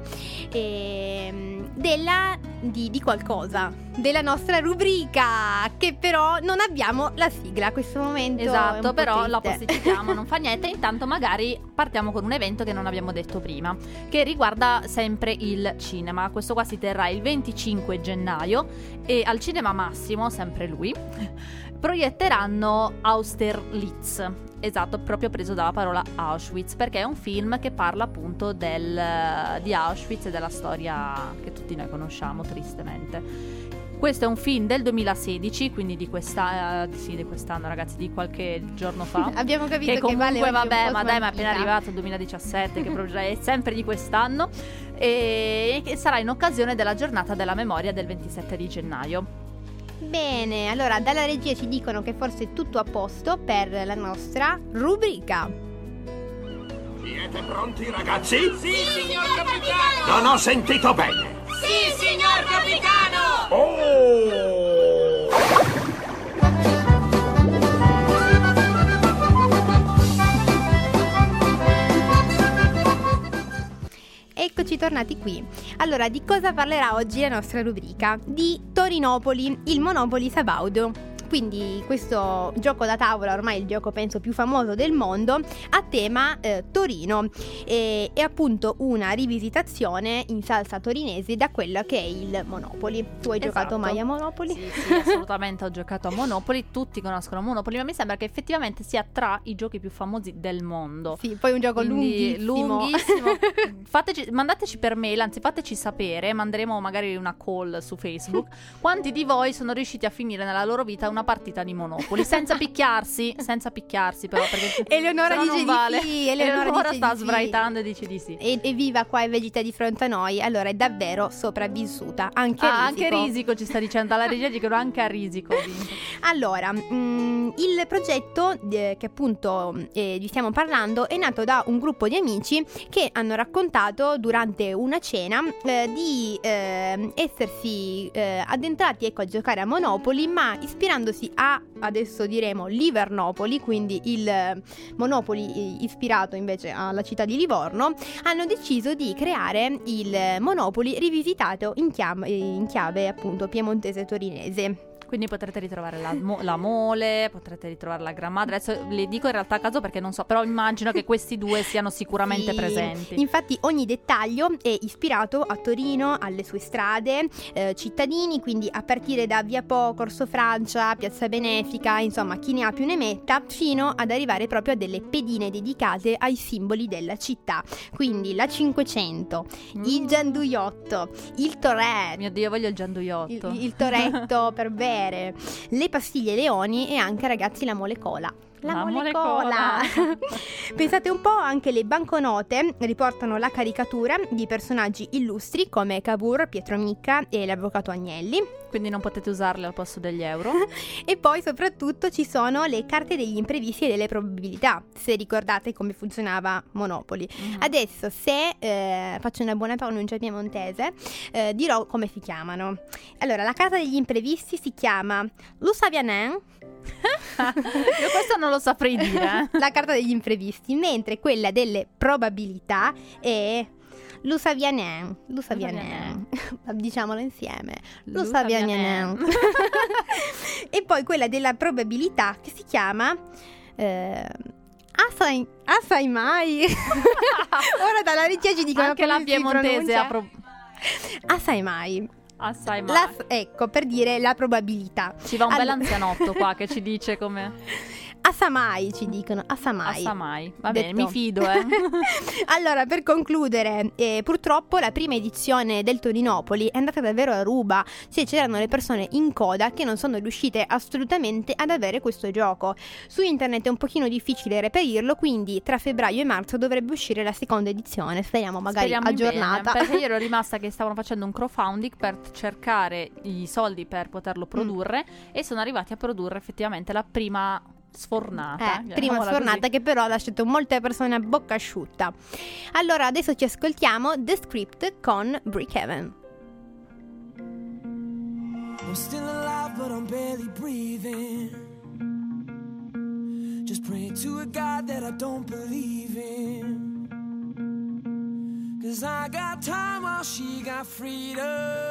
di qualcosa, della nostra rubrica, che però non abbiamo la sigla a questo momento. Esatto, è un po' però la triste. posticipiamo, non fa niente. Intanto magari partiamo con un evento che non abbiamo detto prima, che riguarda sempre il cinema. Questo qua si terrà il 25 gennaio e al Cinema Massimo, sempre lui, proietteranno Austerlitz. Esatto, proprio preso dalla parola Auschwitz, perché è un film che parla appunto di Auschwitz e della storia che tutti noi conosciamo tristemente. Questo è un film del 2016, quindi di quest'anno, ragazzi, di qualche giorno fa. Abbiamo capito che comunque Vale oggi è un vabbè, po' ma dai, ma è smaltita. appena arrivato il 2017, che proprio è sempre di quest'anno, e che sarà in occasione della giornata della memoria del 27 di gennaio. Bene, allora dalla regia ci dicono che forse è tutto a posto per la nostra rubrica. Siete pronti, ragazzi? Sì, signor capitano! Non ho sentito bene. Sì, signor capitano! Oh! Eccoci tornati qui. Allora, di cosa parlerà oggi la nostra rubrica? Di Torinopoli, il Monopoly Sabaudo. Quindi questo gioco da tavola, ormai il gioco penso più famoso del mondo, a tema Torino. È appunto una rivisitazione in salsa torinese da quello che è il Monopoly. Tu hai giocato mai a Monopoly? Sì, assolutamente ho giocato a Monopoly. Tutti conoscono Monopoly, ma mi sembra che effettivamente sia tra i giochi più famosi del mondo. Sì, poi un gioco Quindi, lunghissimo. Mandateci per mail, anzi fateci sapere, manderemo magari una call su Facebook, quanti di voi sono riusciti a finire nella loro vita una partita di Monopoly senza picchiarsi però, perché Eleonora sennò dice non vale. di sì, Eleonora dice sta di sì. sbraitando e dice di sì. E viva qua e vegeta di fronte a noi. Allora è davvero sopravvissuta. Anche Risico. Anche Risico ci sta dicendo, alla regia dicono anche a Risico. Allora, il progetto che appunto vi stiamo parlando è nato da un gruppo di amici che hanno raccontato durante una cena di essersi addentrati, ecco, a giocare a Monopoly, ma ispirandosi riferendosi a, adesso diremo, Livernopoli, quindi il Monopoli ispirato invece alla città di Livorno, hanno deciso di creare il Monopoli rivisitato in chiave appunto piemontese torinese. Quindi potrete ritrovare la mole, potrete ritrovare la Gran Madre. Adesso le dico in realtà a caso perché non so, però immagino che questi due siano sicuramente presenti. Infatti ogni dettaglio è ispirato a Torino, alle sue strade, cittadini, quindi a partire da Via Po, Corso Francia, Piazza Benefica, insomma chi ne ha più ne metta, fino ad arrivare proprio a delle pedine dedicate ai simboli della città. Quindi la 500, il Gianduiotto, il Toretto. Mio Dio, voglio il Gianduiotto. Il Toretto per bere, le pastiglie Leoni e anche, ragazzi, la mole cola. La mole cola. Pensate un po', anche le banconote riportano la caricatura di personaggi illustri come Cavour, Pietro Micca e l'avvocato Agnelli. Quindi non potete usarle al posto degli euro. E poi soprattutto ci sono le carte degli imprevisti e delle probabilità, se ricordate come funzionava Monopoli. Adesso, se faccio una buona pronuncia piemontese, dirò come si chiamano. Allora, la carta degli imprevisti si chiama Lusavianen. Io questo non lo saprei dire. La carta degli imprevisti, mentre quella delle probabilità è Lusavianen. Diciamolo insieme. Lusavianen. E poi quella della probabilità che si chiama Assai mai. Ora dalla regia ci dicono anche la piemontese Assai mai. Assai mai. Ecco, per dire la probabilità. Ci va un bel anzianotto qua che ci dice come... Assamai ci dicono, Assamai. Va bene, mi fido, Allora, per concludere, purtroppo la prima edizione del Torinopoli è andata davvero a ruba. Cioè, c'erano le persone in coda che non sono riuscite assolutamente ad avere questo gioco. Su internet è un pochino difficile reperirlo, quindi tra febbraio e marzo dovrebbe uscire la seconda edizione. Speriamo aggiornata. Bene, perché io ero rimasta che stavano facendo un crowdfunding per cercare i soldi per poterlo produrre e sono arrivati a produrre effettivamente la prima sfornata. Prima sfornata, che però ha lasciato molte persone a bocca asciutta. Allora adesso ci ascoltiamo The Script con Brickhaven. I'm still alive but I'm barely breathing. Just praying to a God that I don't believe in. 'Cause I got time while she got freedom.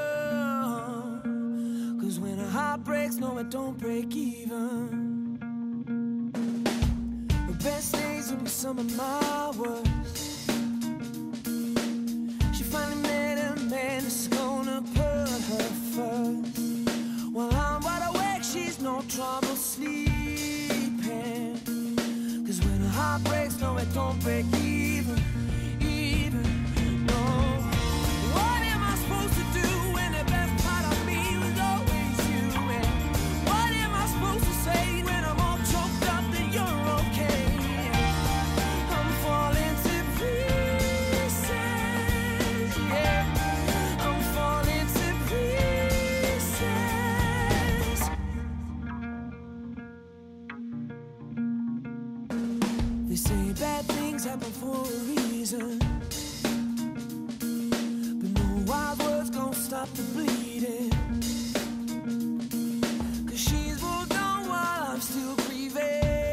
'Cause when a heart breaks, no it don't break even. Best days will be some of my worst. She finally met a man that's gonna put her first. While I'm wide awake, she's no trouble sleeping. 'Cause when her heart breaks, no it don't break even, no. What am I supposed to do when the best part of me was always you? And what am I supposed to say when I'm all choked up that you're okay? They say bad things happen for a reason, but no wild words gon' stop the bleeding. 'Cause she's moved on while I'm still grieving.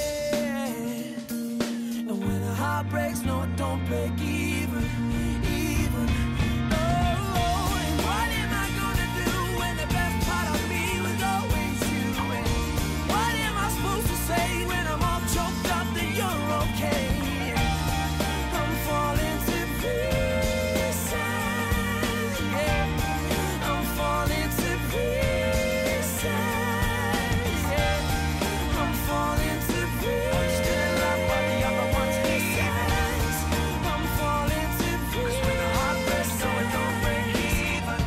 And when a heart breaks, no it don't break even, no. And what am I gonna do when the best part of me was always you? And what am I supposed to say when I'm all choked up that you're okay? I'm falling to pieces, yeah. I'm falling to pieces, yeah. I'm falling to pieces. Still alive while the other one's missing. I'm falling to pieces. 'Cause when the heart breaks, so it don't break even.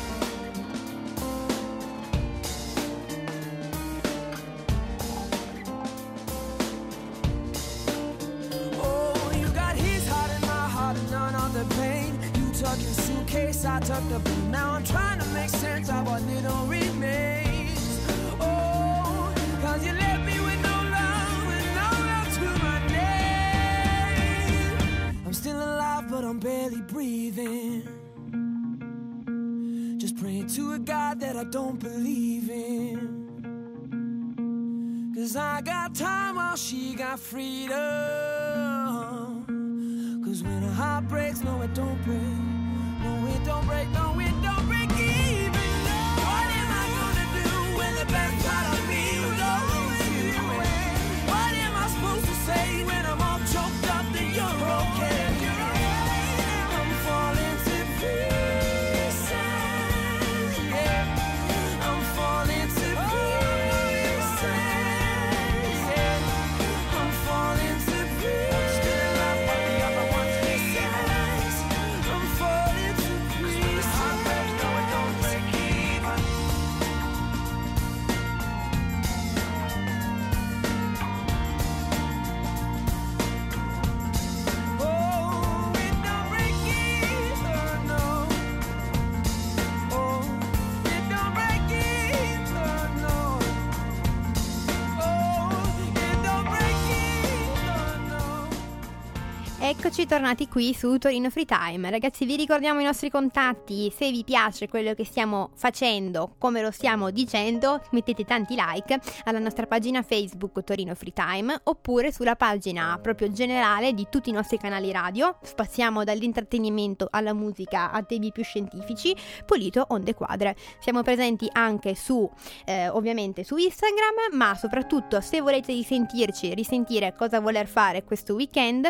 Oh, you got his heart and my heart and none of the pain. You took your suitcase, I took the blue. Now I'm trying to make sense of what little remains. Oh, 'cause you left me with no love and no love to my name. I'm still alive but I'm barely breathing. Just praying to a God that I don't believe in. 'cause I got time while she got freedom. 'Cause when a heart breaks, no it don't break. No it don't break, no it don't break even. What am I gonna do when the best part of me goes away? What am I supposed to say when I'm all choked up that you're okay? I'm falling to pieces, yeah. I'm falling to pieces, yeah. I'm falling to pieces. Still love what the other ones misses. I'm falling to pieces. Heart breaks, no it don't break even. Oh, it don't break even, no. Oh, it don't break even, no. Oh, it don't break even, no. Eccoci tornati qui su Torino Free Time. Ragazzi, vi ricordiamo i nostri contatti. Se vi piace quello che stiamo facendo, come lo stiamo dicendo, mettete tanti like alla nostra pagina Facebook Torino Free Time, oppure sulla pagina proprio generale di tutti i nostri canali radio. Spaziamo dall'intrattenimento alla musica a temi più scientifici. Polito Onde Quadre. Siamo presenti anche su ovviamente su Instagram, ma soprattutto se volete risentire cosa voler fare questo weekend,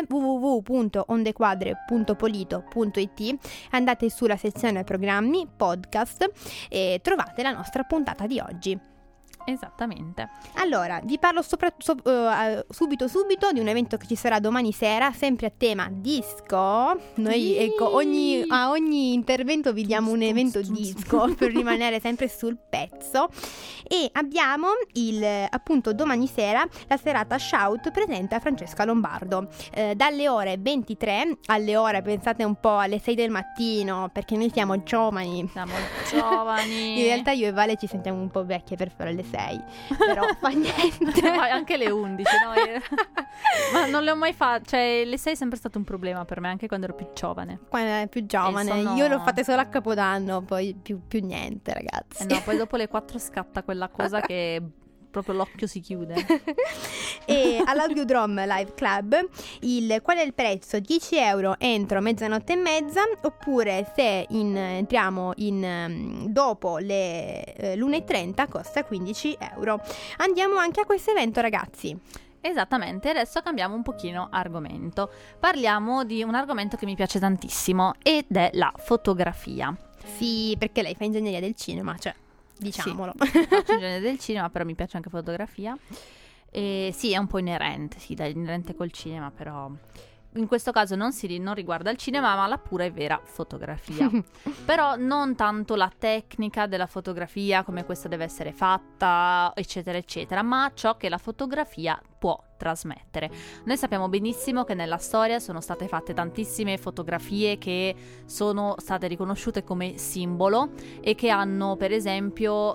www.ondequadre.polito.it, andate sulla sezione programmi, podcast e trovate la nostra puntata di oggi. Esattamente. Allora, vi parlo subito di un evento che ci sarà domani sera, sempre a tema disco. Noi, ecco, a ogni intervento vi diamo un evento disco per rimanere sempre sul pezzo. E abbiamo appunto domani sera la serata Shout presenta Francesca Lombardo, dalle ore 23 alle ore, pensate un po', alle 6 del mattino, perché noi siamo giovani. Siamo giovani. In realtà io e Vale ci sentiamo un po' vecchie per fare le 6, però fa niente. Anche le 11, no? Ma non le ho mai fatte, cioè le 6 è sempre stato un problema per me, anche quando ero più giovane. Quando ero più giovane, io l'ho fatte solo a Capodanno, poi più niente, ragazzi. No, poi dopo le 4 scatta quella cosa che proprio l'occhio si chiude. E all'Audiodrome Live Club qual è il prezzo? 10 euro entro mezzanotte e mezza, oppure se entriamo dopo le l'1:30 costa 15 euro. Andiamo anche a questo evento, ragazzi. Esattamente, adesso cambiamo un pochino argomento. Parliamo di un argomento che mi piace tantissimo ed è la fotografia. Sì, perché lei fa ingegneria del cinema, cioè diciamolo. Sì, faccio ingegneria del cinema, però mi piace anche fotografia. E sì, è un po' inerente, sì, dai, inerente col cinema, però in questo caso non riguarda il cinema, ma la pura e vera fotografia. Però non tanto la tecnica della fotografia, come questa deve essere fatta, eccetera, eccetera, ma ciò che la fotografia può trasmettere. Noi sappiamo benissimo che nella storia sono state fatte tantissime fotografie che sono state riconosciute come simbolo e che hanno, per esempio,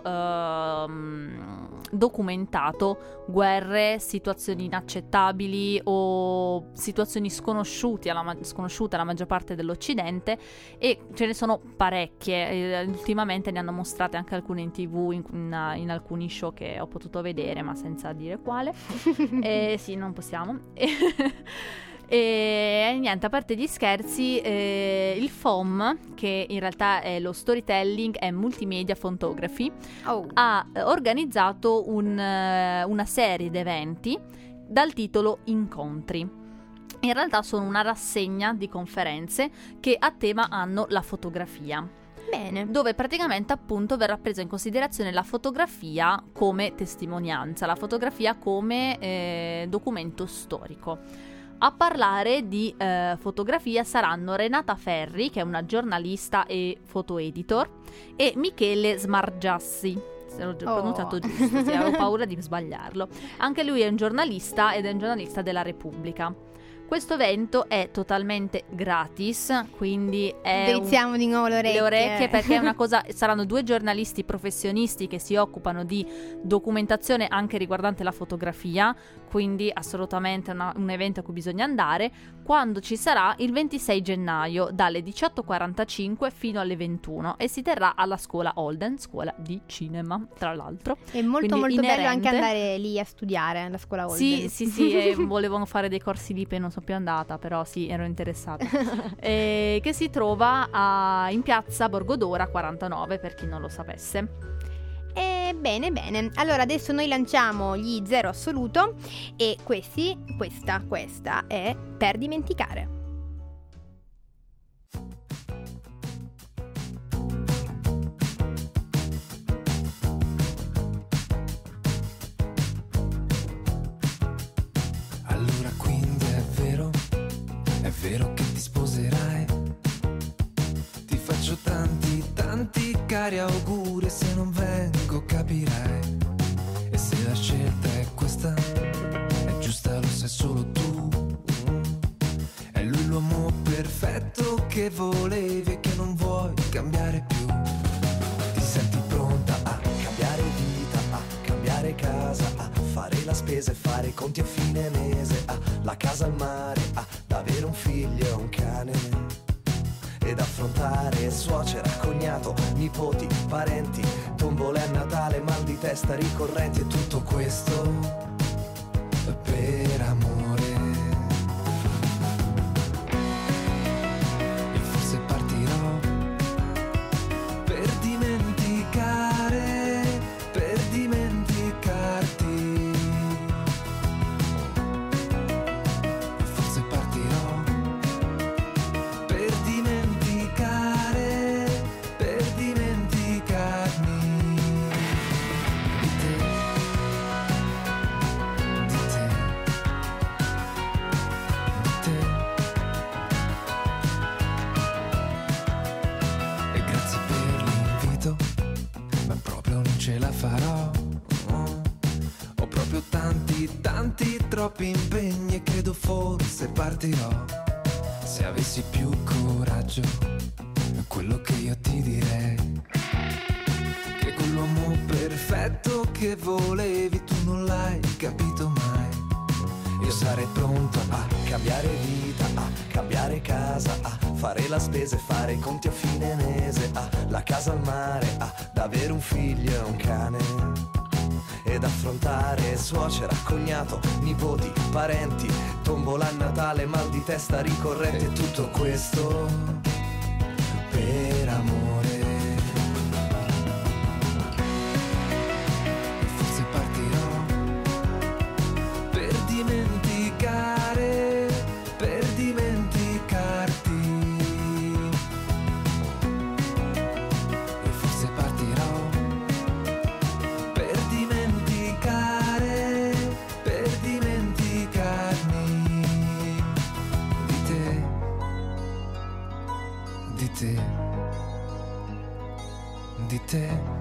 documentato guerre, situazioni inaccettabili o situazioni sconosciute alla maggior parte dell'Occidente, e ce ne sono parecchie. Ultimamente ne hanno mostrate anche alcune in TV, in alcuni show che ho potuto vedere, ma senza dire quale. Sì, non possiamo. E niente, a parte gli scherzi, il FOM, che in realtà è lo Storytelling and Multimedia Photography, ha organizzato una serie di eventi dal titolo Incontri. In realtà sono una rassegna di conferenze che a tema hanno la fotografia. Bene. Dove praticamente appunto verrà presa in considerazione la fotografia come testimonianza, la fotografia come documento storico. A parlare di fotografia saranno Renata Ferri, che è una giornalista e fotoeditor, e Michele Smargiassi. Se l'ho pronunciato giusto, avevo paura di sbagliarlo. Anche lui è un giornalista ed è un giornalista della Repubblica. Questo evento è totalmente gratis, quindi Drizziamo di nuovo le orecchie perché è una cosa, saranno 2 giornalisti professionisti che si occupano di documentazione anche riguardante la fotografia, quindi assolutamente un evento a cui bisogna andare, quando ci sarà il 26 gennaio dalle 18:45 fino alle 21 e si terrà alla scuola Holden, scuola di cinema tra l'altro. È molto Quindi molto bello inerente. anche andare lì a studiare alla scuola Holden. Sì, e volevano fare dei corsi lì, non sono più andata, però sì, ero interessata. Che si trova in piazza Borgodora 49, per chi non lo sapesse. Bene, allora adesso noi lanciamo gli zero assoluto e questa è Per dimenticare. Allora quindi è vero che ti sposerai. Ti faccio tanti cari auguri, se non vengo capirai. E se la scelta è questa, è giusta, lo sai solo tu. È lui l'uomo perfetto che volevi e che non vuoi cambiare più. Ti senti pronta a cambiare vita, a cambiare casa, a fare la spesa e fare i conti a fine mese, a la casa al mare, ad avere un figlio e un cane. Ed affrontare suocera, cognato, nipoti, parenti, tombole a Natale, mal di testa ricorrenti e tutto questo per amore. E forse partirò per dimenticare, per dimenticarti. E forse partirò per dimenticare, per dimenticarmi di te, di te, di te. E grazie per l'invito, ma proprio non ce la farò. Ho proprio tanti, troppi impegni e credo forse partirò. Se avessi più coraggio, è quello che io ti direi. Che quell'uomo perfetto che volevi tu non l'hai capito mai. Io sarei pronto a cambiare vita, a cambiare casa, a fare la spesa e fare i conti a fine mese, a la casa al mare, ad avere un figlio e un cane. Ed affrontare suocera, cognato, nipoti, parenti, tombola a Natale, mal di testa ricorrente e tutto questo per amore. E forse partirò per dimenticare, per dimenticarti. E forse partirò per dimenticare, per dimenticarmi di te, di te, di te.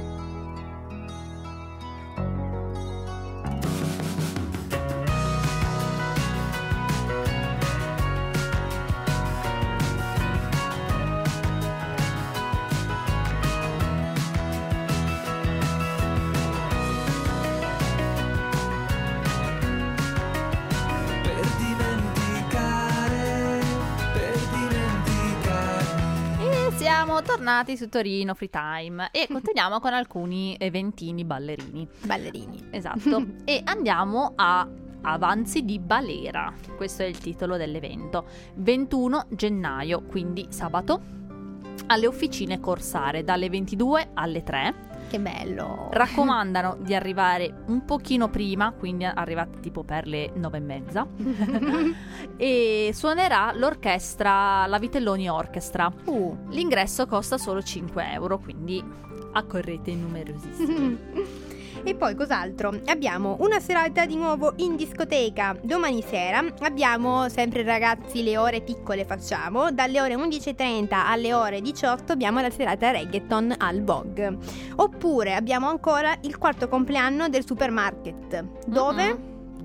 Per dimenticare, per dimenticarmi. E siamo tornati su Torino Free Time e continuiamo con alcuni eventini ballerini. Esatto. E andiamo a Avanzi di Balera. Questo è il titolo dell'evento. 21 gennaio, quindi sabato, alle officine Corsare dalle 22 alle 3. Che bello. Raccomandano di arrivare un pochino prima, quindi arrivate tipo per le 9:30. E suonerà l'orchestra, la Vitelloni Orchestra. L'ingresso costa solo 5 euro, quindi accorrete numerosissimi. E poi cos'altro? Abbiamo una serata di nuovo in discoteca domani sera. Abbiamo sempre ragazzi, le ore piccole facciamo. Dalle ore 11:30 alle ore 18 abbiamo la serata reggaeton al Vogue. Oppure abbiamo ancora il 4° compleanno del Supermarket. Dove?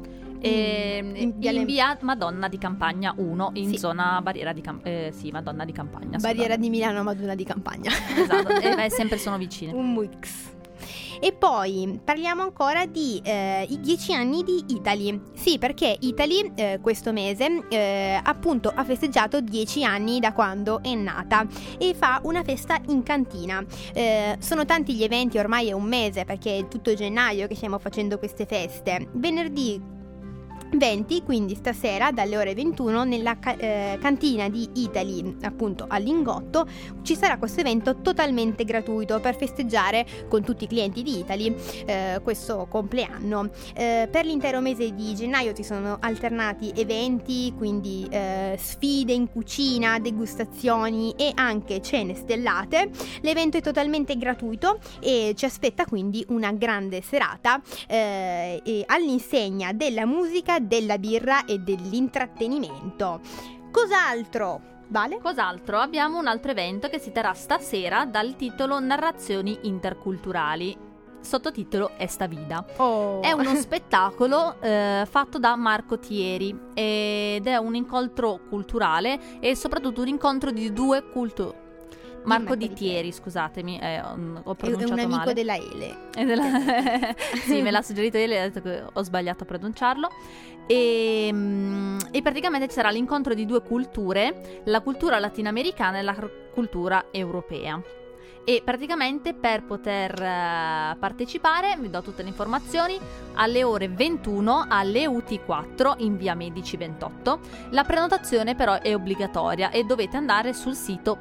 in via Madonna di Campagna 1, in Sì. zona barriera di Madonna di Campagna. Barriera di Milano, Madonna di Campagna. Esatto, sempre sono vicine. Un mix. E poi parliamo ancora di i 10 anni di Italy. Sì, perché Italy questo mese appunto ha festeggiato 10 anni da quando è nata e fa una festa in cantina. Sono tanti gli eventi, ormai è un mese perché è tutto gennaio che stiamo facendo queste feste. Venerdì 20, quindi stasera dalle ore 21 nella cantina di Italy, appunto a Lingotto, ci sarà questo evento totalmente gratuito per festeggiare con tutti i clienti di Italy questo compleanno. Per l'intero mese di gennaio ci sono alternati eventi, quindi sfide in cucina, degustazioni e anche cene stellate. L'evento è totalmente gratuito e ci aspetta quindi una grande serata all'insegna della musica, della birra e dell'intrattenimento. Cos'altro? Vale? Cos'altro? Abbiamo un altro evento che si terrà stasera dal titolo Narrazioni interculturali. Sottotitolo Esta Vida. È uno spettacolo fatto da Marco Thieri ed è un incontro culturale e soprattutto un incontro di due culture. Marco Di Thieri, scusatemi, ho pronunciato male. È un amico della Ele. Sì, me l'ha suggerito Ele, ha detto che ho sbagliato a pronunciarlo. E praticamente ci sarà l'incontro di due culture, la cultura latinoamericana e la cultura europea. E praticamente per poter partecipare, vi do tutte le informazioni, alle ore 21 alle UT4 in via Medici 28. La prenotazione però è obbligatoria e dovete andare sul sito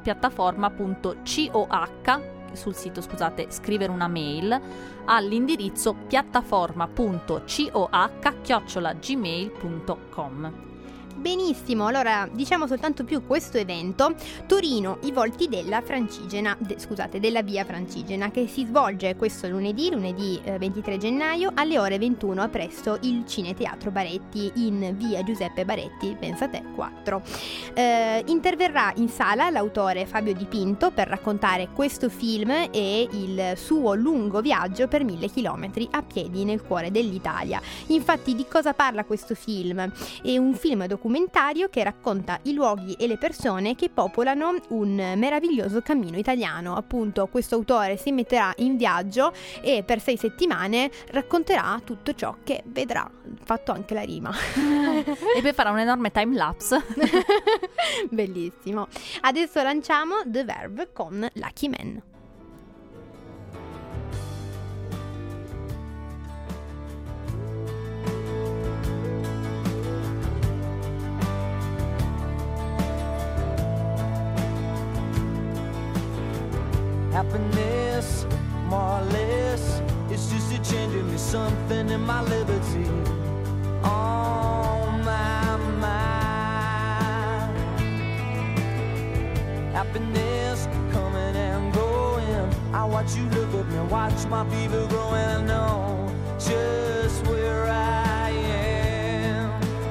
scrivere una mail all'indirizzo piattaforma.coh@gmail.com. Benissimo, allora diciamo soltanto più questo evento: Torino, i volti della Francigena, della via Francigena, che si svolge questo lunedì 23 gennaio alle ore 21 presso il Cineteatro Baretti in via Giuseppe Baretti, pensate 4. Interverrà in sala l'autore Fabio Di Pinto per raccontare questo film e il suo lungo viaggio per 1000 chilometri a piedi nel cuore dell'Italia. Infatti, di cosa parla questo film? È un film documentario che racconta i luoghi e le persone che popolano un meraviglioso cammino italiano. Appunto, questo autore si metterà in viaggio e per 6 settimane racconterà tutto ciò che vedrà. Fatto anche la rima. E poi farà un enorme time lapse. Bellissimo. Adesso lanciamo The Verve con Lucky Man. Happiness, more or less, it's just a change in me, something in my liberty. On my mind. Happiness coming and going. I watch you look at me, watch my fever growing. I know just where I am.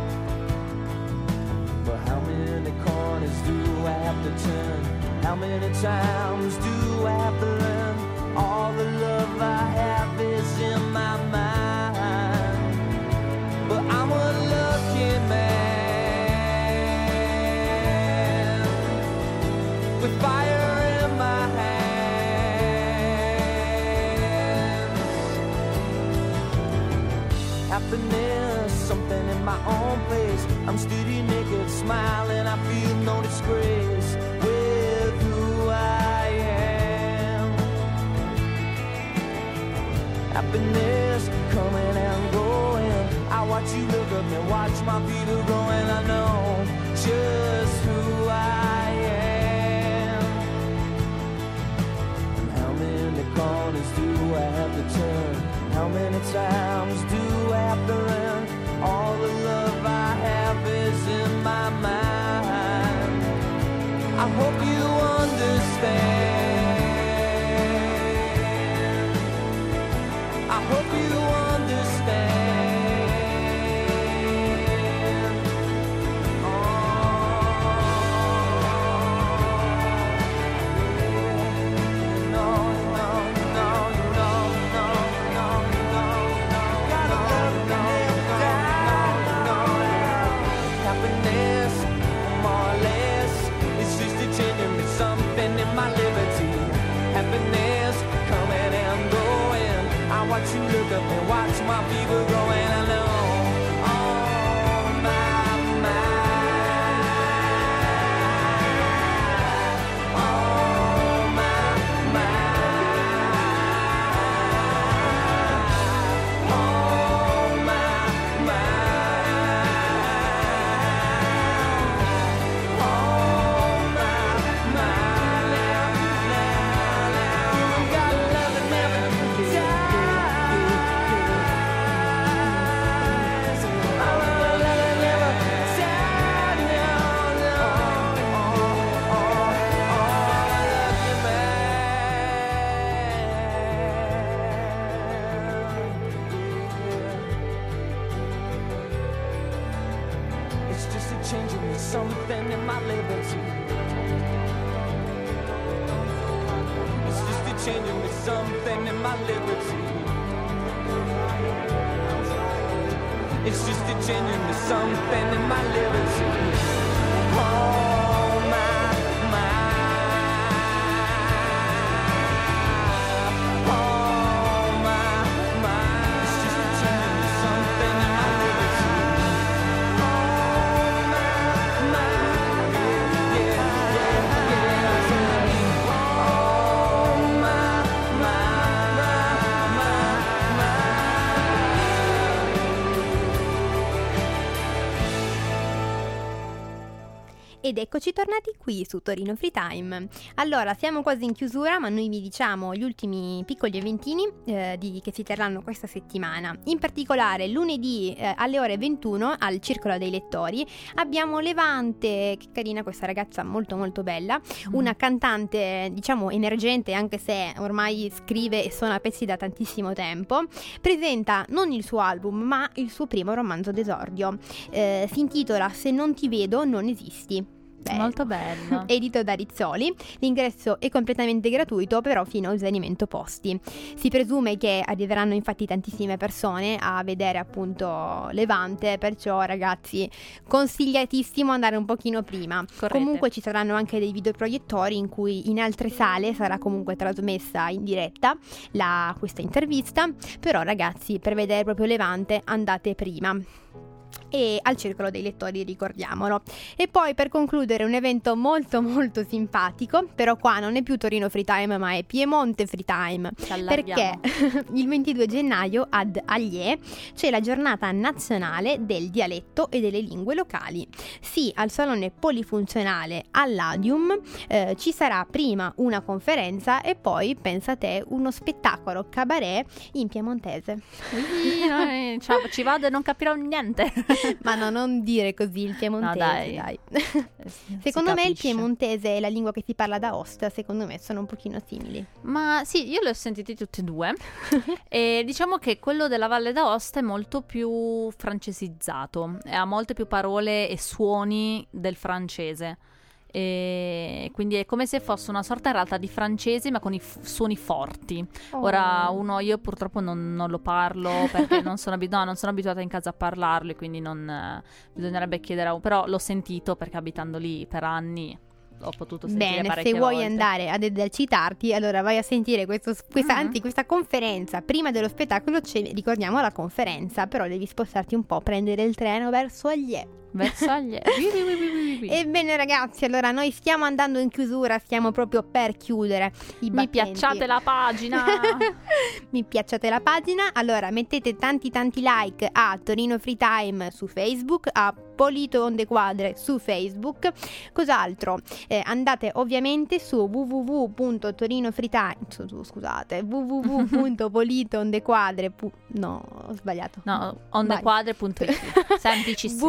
But how many corners do I have to turn? How many times do I have to learn? All the love I have is in my mind. But I'm a lucky man with fire in my hands. Happiness, something in my own place. I'm steady, naked, smiling, I feel no disgrace with who I am. Happiness coming and going. I watch you look at me, watch my fever growing. I know just who I am. And how many corners do I have to turn? How many times do I have to learn? All the love I have is in my mind. I hope you understand. I hope you understand. Oh, no, no, no, no, no, no, no, no. Gotta love me down. changing me something in my liberty. It's just a changing me something in my liberty. It's just a changing me something in my liberty. Oh my, oh my. It's just a changing me something in my liberty. Oh my, yeah, yeah, yeah. Oh my. Ed eccoci tornati qui su Torino Free Time. Allora, siamo quasi in chiusura, ma noi vi diciamo gli ultimi piccoli eventini che si terranno questa settimana. In particolare, lunedì alle ore 21 al Circolo dei Lettori abbiamo Levante, che carina questa ragazza, molto molto bella, una cantante diciamo emergente, anche se ormai scrive e suona pezzi da tantissimo tempo. Presenta non il suo album, ma il suo primo romanzo d'esordio. Si intitola Se non ti vedo non esisti. Bello. Molto bello. Edito da Rizzoli. L'ingresso è completamente gratuito, però fino a svenimento posti. Si presume che arriveranno infatti tantissime persone a vedere appunto Levante, perciò ragazzi consigliatissimo andare un pochino prima. Correte. Comunque ci saranno anche dei videoproiettori in cui in altre sale sarà comunque trasmessa in diretta questa intervista, però ragazzi, per vedere proprio Levante andate prima. E al Circolo dei Lettori, ricordiamolo. E poi per concludere un evento molto molto simpatico, però qua non è più Torino Free Time ma è Piemonte Free Time, perché il 22 gennaio ad Allier c'è la giornata nazionale del dialetto e delle lingue locali. Sì, al salone polifunzionale all'Adium ci sarà prima una conferenza e poi, pensa te, uno spettacolo cabaret in piemontese. Ci vado e non capirò niente. Ma no, non dire così il piemontese, No, dai. Secondo me il piemontese e la lingua che si parla da Ostia, secondo me sono un pochino simili. Ma sì, io li ho sentiti tutti e due. E diciamo che quello della Valle d'Aosta è molto più francesizzato, ha molte più parole e suoni del francese. E quindi è come se fosse una sorta in realtà di francese ma con i suoni forti. Ora io purtroppo non lo parlo perché non sono abituata in casa a parlarlo e quindi bisognerebbe chiedere, però l'ho sentito perché abitando lì per anni ho potuto sentire Bene, parecchie se vuoi volte. andare ad esercitarti, allora vai a sentire questa conferenza. Prima dello spettacolo ricordiamo la conferenza, però devi spostarti un po', prendere il treno verso Allier. Ebbene ragazzi, allora noi stiamo andando in chiusura, stiamo proprio per chiudere i Mi battenti. piacciate la pagina. Mi piacciate la pagina. Allora mettete tanti like a Torino Free Time su Facebook, a Polito Onde Quadre su Facebook. Cos'altro? Andate ovviamente su www.politoondequadre. No, ho sbagliato. No, ondequadre.it. Semplicissimo.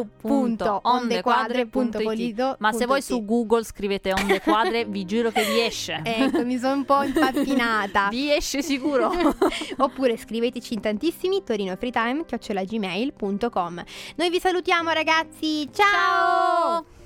www.ondequadre.polito. Ma se voi su Google scrivete Onde Quadre, vi giuro che vi esce. Ecco, mi sono un po' impattinata. Vi esce sicuro. Oppure scriveteci in tantissimi torinofreetime@gmail.com. Noi vi salutiamo ragazzi, ciao!